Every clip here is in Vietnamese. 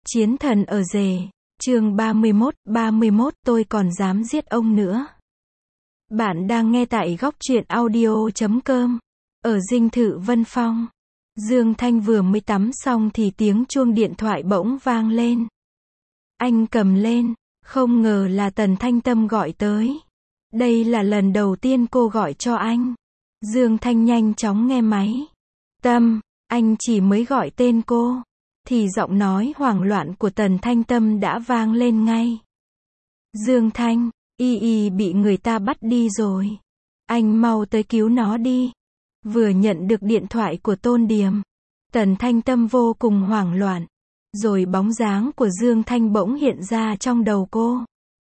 Chiến thần ở rể, chương 31 tôi còn dám giết ông nữa. Bạn đang nghe tại góc truyện audio.com. Ở dinh thự Vân Phong, Dương Thanh vừa mới tắm xong thì tiếng chuông điện thoại bỗng vang lên. Anh cầm lên, không ngờ là Tần Thanh Tâm gọi tới. Đây là lần đầu tiên cô gọi cho anh. Dương Thanh nhanh chóng nghe máy. Tâm, anh chỉ mới gọi tên cô, thì giọng nói hoảng loạn của Tần Thanh Tâm đã vang lên ngay. Dương Thanh, Y bị người ta bắt đi rồi. Anh mau tới cứu nó đi. Vừa nhận được điện thoại của Tôn Điềm, Tần Thanh Tâm vô cùng hoảng loạn. Rồi bóng dáng của Dương Thanh bỗng hiện ra trong đầu cô.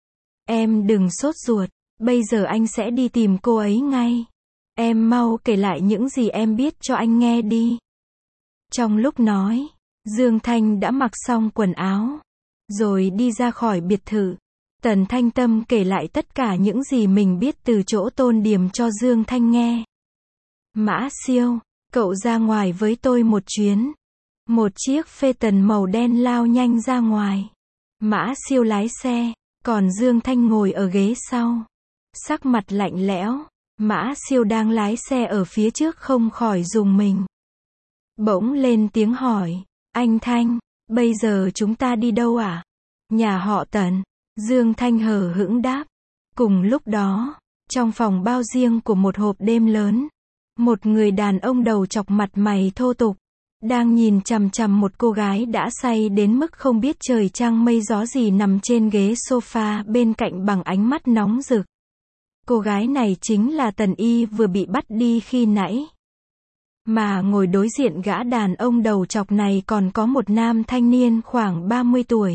Em đừng sốt ruột, bây giờ anh sẽ đi tìm cô ấy ngay. Em mau kể lại những gì em biết cho anh nghe đi. Trong lúc nói, Dương Thanh đã mặc xong quần áo, rồi đi ra khỏi biệt thự. Tần Thanh Tâm kể lại tất cả những gì mình biết từ chỗ Tôn Điềm cho Dương Thanh nghe. Mã Siêu, cậu ra ngoài với tôi một chuyến. Một chiếc Phaeton màu đen lao nhanh ra ngoài. Mã Siêu lái xe, còn Dương Thanh ngồi ở ghế sau. Sắc mặt lạnh lẽo, Mã Siêu đang lái xe ở phía trước không khỏi rùng mình. Bỗng lên tiếng hỏi, anh Thanh, bây giờ chúng ta đi đâu à? Nhà họ Tần. Dương Thanh hờ hững đáp. Cùng lúc đó, trong phòng bao riêng của một hộp đêm lớn, một người đàn ông đầu chọc mặt mày thô tục, đang nhìn chằm chằm một cô gái đã say đến mức không biết trời trăng mây gió gì nằm trên ghế sofa bên cạnh bằng ánh mắt nóng rực. Cô gái này chính là Tần Y vừa bị bắt đi khi nãy. Mà ngồi đối diện gã đàn ông đầu chọc này còn có một nam thanh niên khoảng 30 tuổi.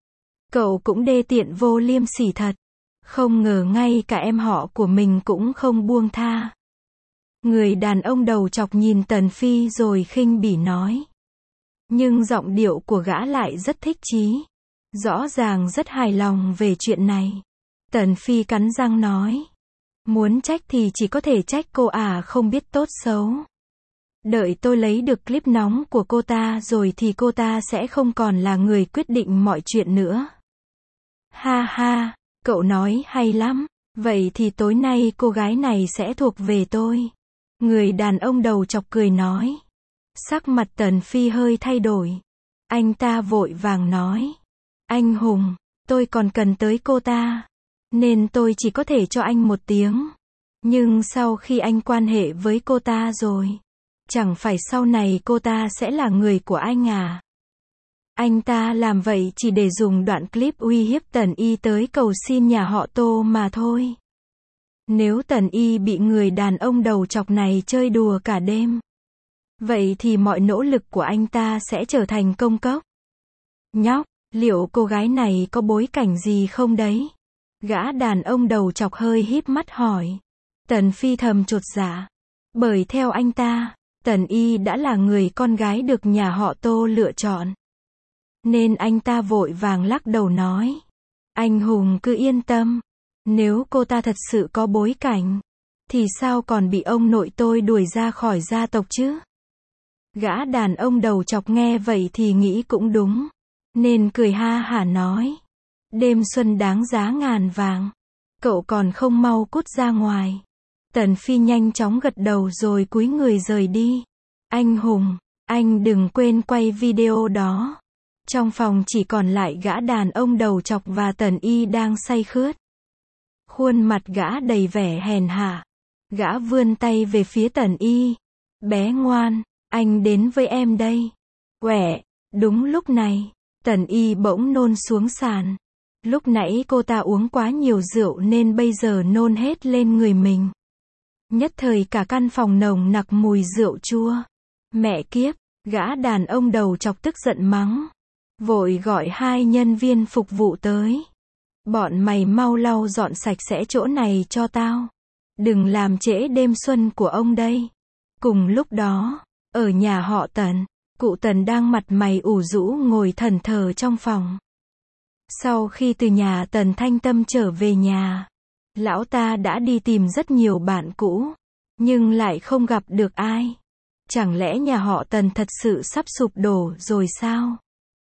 Cậu cũng đê tiện vô liêm sỉ thật. Không ngờ ngay cả em họ của mình cũng không buông tha. Người đàn ông đầu chọc nhìn Tần Phi rồi khinh bỉ nói. Nhưng giọng điệu của gã lại rất thích chí. Rõ ràng rất hài lòng về chuyện này. Tần Phi cắn răng nói. Muốn trách thì chỉ có thể trách cô không biết tốt xấu. Đợi tôi lấy được clip nóng của cô ta rồi thì cô ta sẽ không còn là người quyết định mọi chuyện nữa. Ha ha, cậu nói hay lắm. Vậy thì tối nay cô gái này sẽ thuộc về tôi. Người đàn ông đầu chọc cười nói. Sắc mặt Tần Phi hơi thay đổi. Anh ta vội vàng nói. Anh Hùng, tôi còn cần tới cô ta. Nên tôi chỉ có thể cho anh một tiếng. Nhưng sau khi anh quan hệ với cô ta rồi, chẳng phải sau này cô ta sẽ là người của anh à? Anh ta làm vậy chỉ để dùng đoạn clip uy hiếp Tần Y tới cầu xin nhà họ Tô mà thôi. Nếu Tần Y bị người đàn ông đầu chọc này chơi đùa cả đêm, vậy thì mọi nỗ lực của anh ta sẽ trở thành công cốc. Nhóc, liệu cô gái này có bối cảnh gì không đấy? Gã đàn ông đầu chọc hơi híp mắt hỏi. Tần Phi thầm chột dạ. Bởi theo anh ta, Tần Y đã là người con gái được nhà họ Tô lựa chọn. Nên anh ta vội vàng lắc đầu nói. Anh Hùng cứ yên tâm. Nếu cô ta thật sự có bối cảnh, thì sao còn bị ông nội tôi đuổi ra khỏi gia tộc chứ? Gã đàn ông đầu chọc nghe vậy thì nghĩ cũng đúng. Nên cười ha hả nói. Đêm xuân đáng giá ngàn vàng. Cậu còn không mau cút ra ngoài. Tần Phi nhanh chóng gật đầu rồi cúi người rời đi. Anh Hùng, anh đừng quên quay video đó. Trong phòng chỉ còn lại gã đàn ông đầu chọc và Tần Y đang say khướt. Khuôn mặt gã đầy vẻ hèn hạ. Gã vươn tay về phía Tần Y. Bé ngoan, anh đến với em đây. Quẻ, đúng lúc này, Tần Y bỗng nôn xuống sàn. Lúc nãy cô ta uống quá nhiều rượu nên bây giờ nôn hết lên người mình. Nhất thời cả căn phòng nồng nặc mùi rượu chua. Mẹ kiếp, gã đàn ông đầu chọc tức giận mắng. Vội gọi 2 nhân viên phục vụ tới. Bọn mày mau lau dọn sạch sẽ chỗ này cho tao. Đừng làm trễ đêm xuân của ông đây. Cùng lúc đó, ở nhà họ Tần, cụ Tần đang mặt mày ủ rũ ngồi thẫn thờ trong phòng. Sau khi từ nhà Tần Thanh Tâm trở về nhà, lão ta đã đi tìm rất nhiều bạn cũ, nhưng lại không gặp được ai. Chẳng lẽ nhà họ Tần thật sự sắp sụp đổ rồi sao?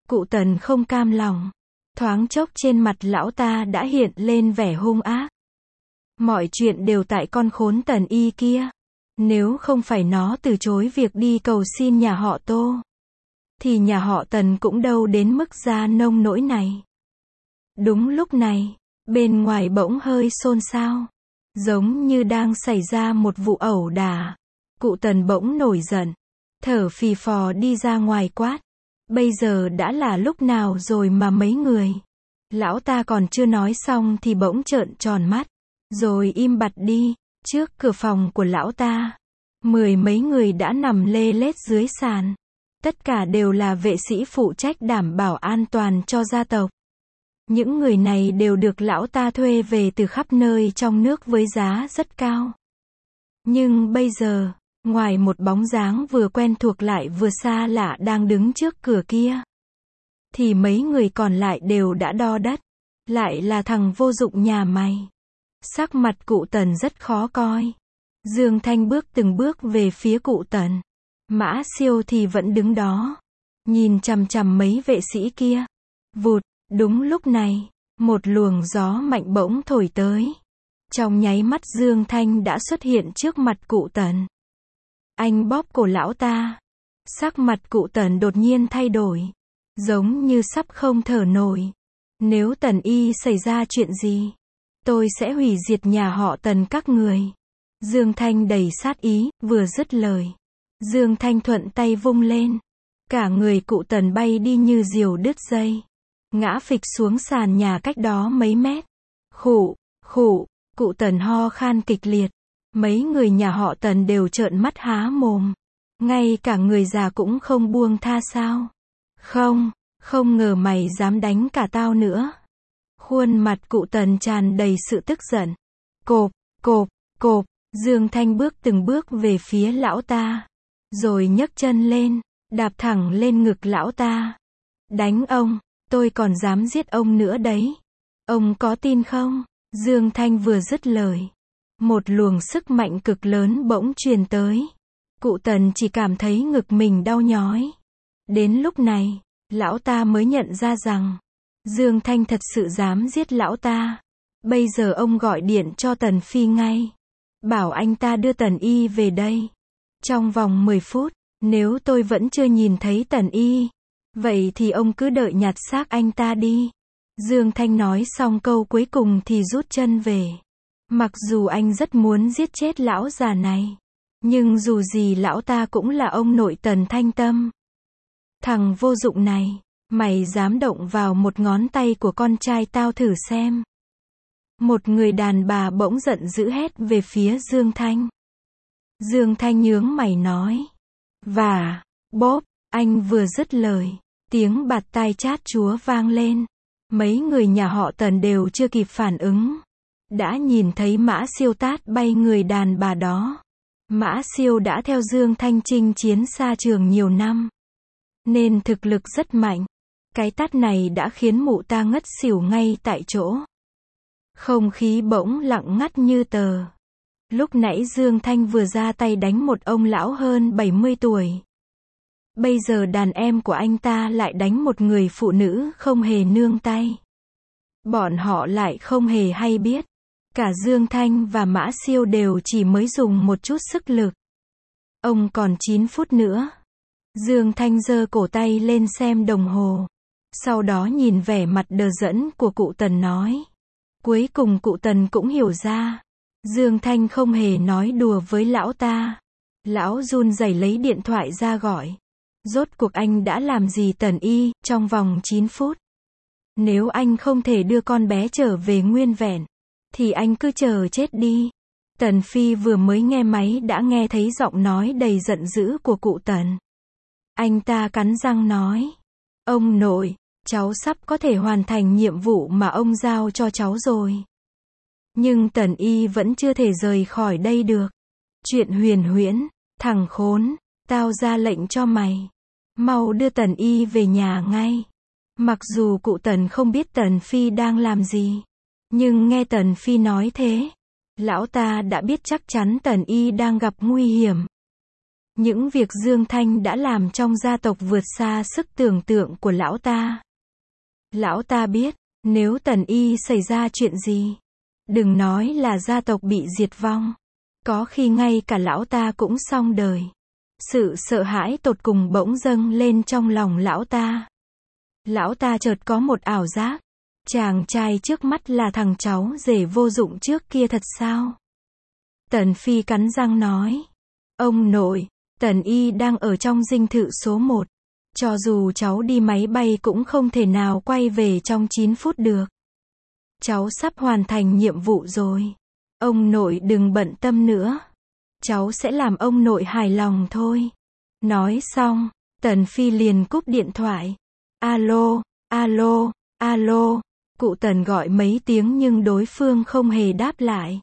Cụ Tần không cam lòng. Thoáng chốc trên mặt lão ta đã hiện lên vẻ hung ác. Mọi chuyện đều tại con khốn Tần Y kia. Nếu không phải nó từ chối việc đi cầu xin nhà họ Tô, thì nhà họ Tần cũng đâu đến mức ra nông nỗi này. Đúng lúc này, bên ngoài bỗng hơi xôn xao. Giống như đang xảy ra một vụ ẩu đả. Cụ Tần bỗng nổi giận. Thở phì phò đi ra ngoài quát. Bây giờ đã là lúc nào rồi mà mấy người. Lão ta còn chưa nói xong thì bỗng trợn tròn mắt. Rồi im bặt đi. Trước cửa phòng của lão ta, 10 mấy người đã nằm lê lết dưới sàn. Tất cả đều là vệ sĩ phụ trách đảm bảo an toàn cho gia tộc. Những người này đều được lão ta thuê về từ khắp nơi trong nước với giá rất cao. Nhưng bây giờ, ngoài một bóng dáng vừa quen thuộc lại vừa xa lạ đang đứng trước cửa kia, thì mấy người còn lại đều đã đo đất. Lại là thằng vô dụng nhà mày. Sắc mặt cụ Tần rất khó coi. Dương Thanh bước từng bước về phía cụ Tần. Mã Siêu thì vẫn đứng đó, nhìn chằm chằm mấy vệ sĩ kia. Vụt, đúng lúc này, một luồng gió mạnh bỗng thổi tới. Trong nháy mắt Dương Thanh đã xuất hiện trước mặt cụ Tần. Anh bóp cổ lão ta. Sắc mặt cụ Tần đột nhiên thay đổi, giống như sắp không thở nổi. Nếu Tần Y xảy ra chuyện gì, tôi sẽ hủy diệt nhà họ Tần các người. Dương Thanh đầy sát ý, vừa dứt lời. Dương Thanh thuận tay vung lên. Cả người cụ Tần bay đi như diều đứt dây. Ngã phịch xuống sàn nhà cách đó mấy mét. Khụ, khụ, cụ Tần ho khan kịch liệt. Mấy người nhà họ Tần đều trợn mắt há mồm. Ngay cả người già cũng không buông tha sao. Không ngờ mày dám đánh cả tao nữa. Khuôn mặt cụ Tần tràn đầy sự tức giận. Cộp, cộp, cộp, Dương Thanh bước từng bước về phía lão ta. Rồi nhấc chân lên, đạp thẳng lên ngực lão ta. Đánh ông, tôi còn dám giết ông nữa đấy. Ông có tin không? Dương Thanh vừa dứt lời, một luồng sức mạnh cực lớn bỗng truyền tới. Cụ Tần chỉ cảm thấy ngực mình đau nhói. Đến lúc này, lão ta mới nhận ra rằng Dương Thanh thật sự dám giết lão ta. Bây giờ ông gọi điện cho Tần Phi ngay. Bảo anh ta đưa Tần Y về đây. Trong vòng 10 phút, nếu tôi vẫn chưa nhìn thấy Tần Y, vậy thì ông cứ đợi nhặt xác anh ta đi. Dương Thanh nói xong câu cuối cùng thì rút chân về. Mặc dù anh rất muốn giết chết lão già này, nhưng dù gì lão ta cũng là ông nội Tần Thanh Tâm. Thằng vô dụng này, mày dám động vào một ngón tay của con trai tao thử xem. Một người đàn bà bỗng giận dữ hét về phía Dương Thanh. Dương Thanh nhướng mày nói. Và, bóp, anh vừa dứt lời, tiếng bạt tai chát chúa vang lên. Mấy người nhà họ Tần đều chưa kịp phản ứng. Đã nhìn thấy Mã Siêu tát bay người đàn bà đó. Mã Siêu đã theo Dương Thanh chinh chiến xa trường nhiều năm, nên thực lực rất mạnh. Cái tát này đã khiến mụ ta ngất xỉu ngay tại chỗ. Không khí bỗng lặng ngắt như tờ. Lúc nãy Dương Thanh vừa ra tay đánh một ông lão hơn 70 tuổi. Bây giờ đàn em của anh ta lại đánh một người phụ nữ không hề nương tay. Bọn họ lại không hề hay biết. Cả Dương Thanh và Mã Siêu đều chỉ mới dùng một chút sức lực. Ông còn 9 phút nữa. Dương Thanh giơ cổ tay lên xem đồng hồ. Sau đó nhìn vẻ mặt đờ đẫn của cụ Tần nói. Cuối cùng cụ Tần cũng hiểu ra. Dương Thanh không hề nói đùa với lão ta. Lão run rẩy lấy điện thoại ra gọi. Rốt cuộc anh đã làm gì Tần Y trong vòng 9 phút? Nếu anh không thể đưa con bé trở về nguyên vẹn, thì anh cứ chờ chết đi. Tần Phi vừa mới nghe máy đã nghe thấy giọng nói đầy giận dữ của cụ Tần. Anh ta cắn răng nói. Ông nội, cháu sắp có thể hoàn thành nhiệm vụ mà ông giao cho cháu rồi. Nhưng Tần Y vẫn chưa thể rời khỏi đây được. Chuyện huyền huyễn, thằng khốn, tao ra lệnh cho mày. Mau đưa Tần Y về nhà ngay. Mặc dù cụ Tần không biết Tần Phi đang làm gì, nhưng nghe Tần Phi nói thế, lão ta đã biết chắc chắn Tần Y đang gặp nguy hiểm. Những việc Dương Thanh đã làm trong gia tộc vượt xa sức tưởng tượng của lão ta. Lão ta biết, nếu Tần Y xảy ra chuyện gì, đừng nói là gia tộc bị diệt vong, có khi ngay cả lão ta cũng xong đời. Sự sợ hãi tột cùng bỗng dâng lên trong lòng lão ta. Lão ta chợt có một ảo giác, chàng trai trước mắt là thằng cháu rể vô dụng trước kia thật sao? Tần Phi cắn răng nói, ông nội, Tần Y đang ở trong dinh thự số 1. Cho dù cháu đi máy bay cũng không thể nào quay về trong 9 phút được. Cháu sắp hoàn thành nhiệm vụ rồi. Ông nội đừng bận tâm nữa. Cháu sẽ làm ông nội hài lòng thôi. Nói xong, Tần Phi liền cúp điện thoại. Alo, alo, alo. Cụ Tần gọi mấy tiếng nhưng đối phương không hề đáp lại.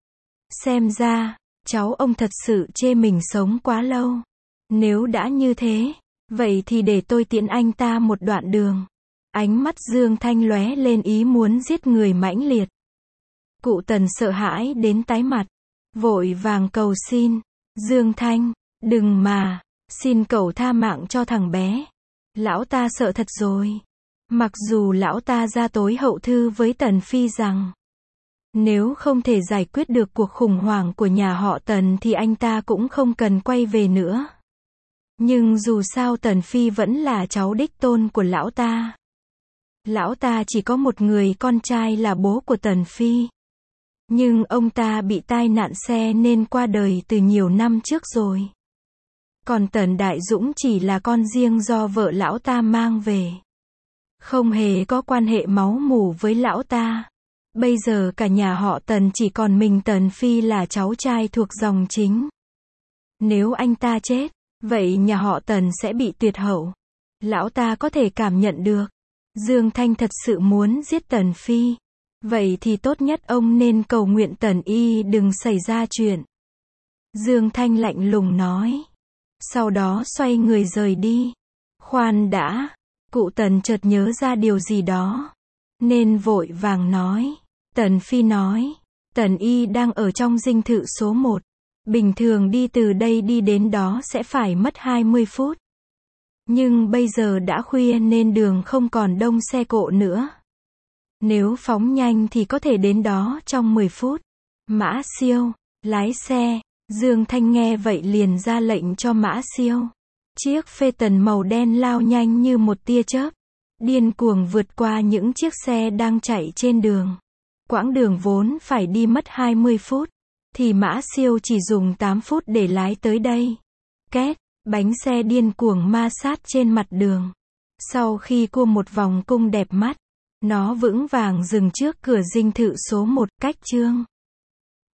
Xem ra, cháu ông thật sự chê mình sống quá lâu. Nếu đã như thế, vậy thì để tôi tiễn anh ta một đoạn đường. Ánh mắt Dương Thanh lóe lên ý muốn giết người mãnh liệt. Cụ Tần sợ hãi đến tái mặt, vội vàng cầu xin. Dương Thanh, đừng mà, xin cậu tha mạng cho thằng bé. Lão ta sợ thật rồi. Mặc dù lão ta ra tối hậu thư với Tần Phi rằng, nếu không thể giải quyết được cuộc khủng hoảng của nhà họ Tần thì anh ta cũng không cần quay về nữa. Nhưng dù sao Tần Phi vẫn là cháu đích tôn của lão ta. Lão ta chỉ có một người con trai là bố của Tần Phi. Nhưng ông ta bị tai nạn xe nên qua đời từ nhiều năm trước rồi. Còn Tần Đại Dũng chỉ là con riêng do vợ lão ta mang về. Không hề có quan hệ máu mủ với lão ta. Bây giờ cả nhà họ Tần chỉ còn mình Tần Phi là cháu trai thuộc dòng chính. Nếu anh ta chết, vậy nhà họ Tần sẽ bị tuyệt hậu. Lão ta có thể cảm nhận được. Dương Thanh thật sự muốn giết Tần Phi. Vậy thì tốt nhất ông nên cầu nguyện Tần Y đừng xảy ra chuyện. Dương Thanh lạnh lùng nói. Sau đó xoay người rời đi. Khoan đã, cụ Tần chợt nhớ ra điều gì đó. Nên vội vàng nói. Tần Phi nói. Tần Y đang ở trong dinh thự số 1. Bình thường đi từ đây đi đến đó sẽ phải mất 20 phút. Nhưng bây giờ đã khuya nên đường không còn đông xe cộ nữa. Nếu phóng nhanh thì có thể đến đó trong 10 phút. Mã Siêu, lái xe. Dương Thanh nghe vậy liền ra lệnh cho Mã Siêu. Chiếc Phaeton màu đen lao nhanh như một tia chớp, điên cuồng vượt qua những chiếc xe đang chạy trên đường. Quãng đường vốn phải đi mất 20 phút, thì Mã Siêu chỉ dùng 8 phút để lái tới đây. Két, bánh xe điên cuồng ma sát trên mặt đường. Sau khi cua một vòng cung đẹp mắt, nó vững vàng dừng trước cửa dinh thự số 1 cách chương.